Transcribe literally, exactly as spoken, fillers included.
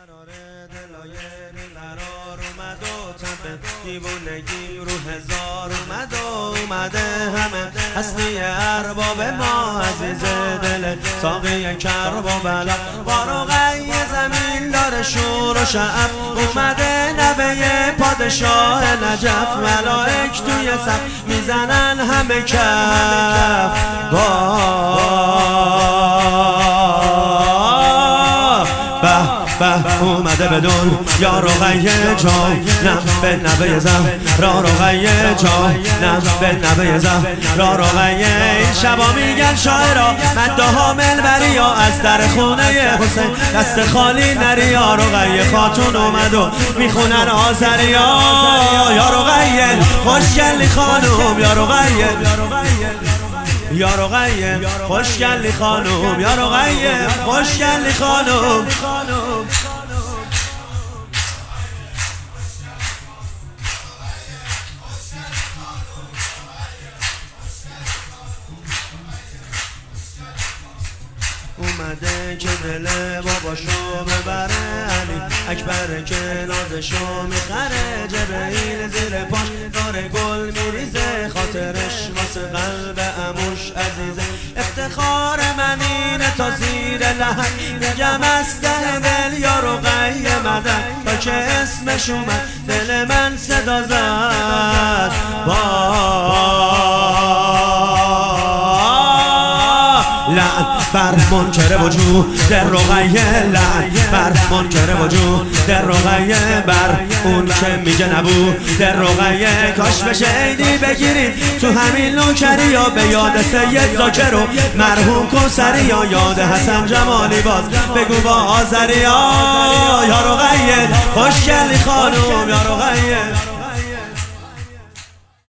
قرار دلایری قرار اومد و تب دیوونگی رو هزار اومد و اومده همه هستی ارباب ما عزیز دل ساقی کرب و بلا باروغی زمین داره شور و شعب اومده نبه پادشاه نجف ملائک توی صف میزنن همه کف با به اومده بدون یا رقیه جانم به نبه زم را رقیه جانم به نبه زم را رقیه این شبا میگن شاعرا مده ها ملبری یا از در خونه حسین دست خالی نری یا رقیه خاتون اومد و میخونن آذری یا رقیه خوشگلی خانوم یا رقیه یا رقیه خوشگلی خانوم یا رقیه خوشگلی خانوم اومده که دل باباشو ببره علی اکبر که نازشو میخره جبرئیل زیر پاش داره گل میریزه خاطرش واسه قلب عموش عزیزه افتخار من اینه تا زیر لحن میگم از ته دل یا رقیه مدن تا که اسمش اومد دل من صدا زد لعن بر منکر وجود در رقیه لعن بر منکر وجود در رقیه بر اون که میگه نبود در رقیه کاش بشه عیدی بگیرید تو همین نوکری یا به یاد سید زاکر و مرحوم کوثری یا یاد حسن جمالی باز بگو با آذری یا رقیه خوشگلی خانوم یا رقیه